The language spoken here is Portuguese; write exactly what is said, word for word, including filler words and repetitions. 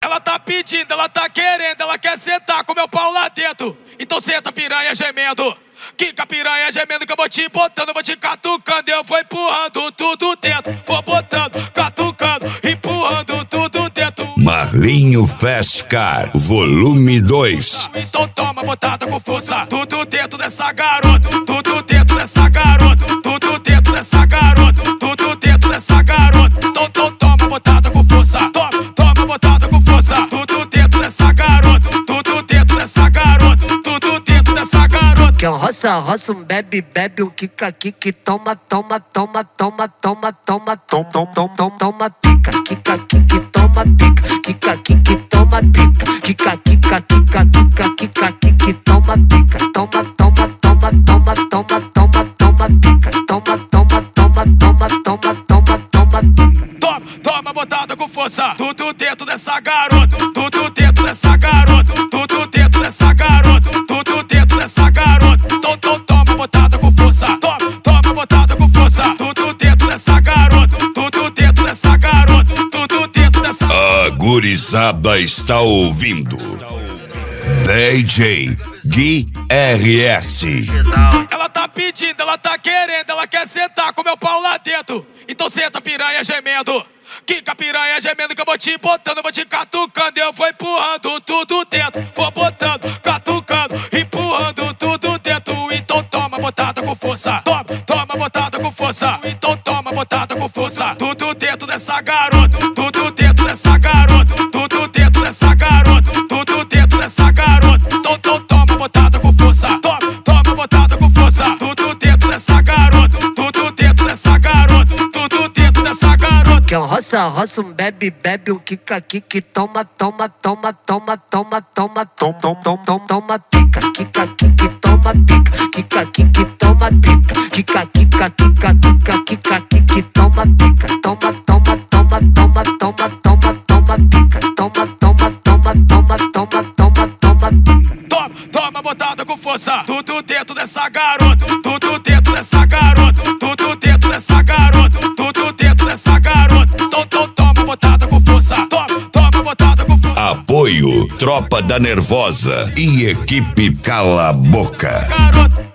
Ela tá pedindo, ela tá querendo, ela quer sentar com meu pau lá dentro. Então senta piranha gemendo, quica piranha gemendo que eu vou te botando, vou te catucando. Eu vou empurrando tudo dentro, vou botando, catucando, empurrando tudo dentro. Marlinho Fast Car, volume dois. Então toma botada com força, tudo dentro dessa garota, tudo dentro dessa garota, tudo dentro dessa garota, tudo dentro dessa garota. Então, então toma botada com força, toma, toma botada com força, tudo dentro dessa garota, tudo dentro dessa garota, tudo dentro dessa garota. Que um roça, roça, um bebe, bebe, um kika, kiki, toma, toma, toma, toma, toma, toma, toma, toma, toma, toma, pica, kika, kiki, toma, pica, kika, kiki, toma, pica, kika, kika, kika, kika, kika, kiki, toma, pica, toma, toma, toma, toma, toma, toma, toma, pica, toma, toma, toma, toma, toma, toma, toma, toma, toma botada com força, tudo dentro dessa garota, tudo dentro dessa garota, tudo dentro dessa garota, tudo dentro dessa garota. Então, então toma botada com força, toma, toma botada com força, tudo dentro dessa garota, tudo dentro dessa garota, tudo dentro dessa. A gurizada está ouvindo D J Gui R S. Ela tá pedindo, ela tá querendo, ela quer sentar com meu pau lá dentro. Então senta piranha gemendo, quica piranha gemendo que eu vou te botando, vou te catucando. Eu vou empurrando tudo dentro, vou botando, catucando, empurrando tudo dentro. Então toma botada com força, toma, toma botada com força. Então toma botada com força, tudo dentro dessa garota, tudo dentro dessa garota, tudo dentro dessa garota, tudo dentro dessa garota. Então, então toma botada com força, toma, toma botada com força, tudo dentro dessa garota, tudo dentro dessa garota, tudo dentro dessa garota. que um roça, roça, um bebe, bebe, um kika, kiki, toma, toma, toma, toma, toma, toma, toma, toma, toma, toma, pica, kika, kiki, toma, pica, kika, kiki, toma, pica, kika, kika, kika, kika, kika, kiki, toma, pica, toma, toma, toma, toma, toma, toma, toma, pica, toma, toma, toma, toma, toma, toma, toma, toma, toma botada com força, tudo dentro dessa garota, tudo dentro dessa garota, tudo dentro dessa garota, tudo dentro dessa garota. Então, então toma botada com força, toma, toma botada com força. Apoio Tropa da Nervosa e equipe Cala a Boca. Garota.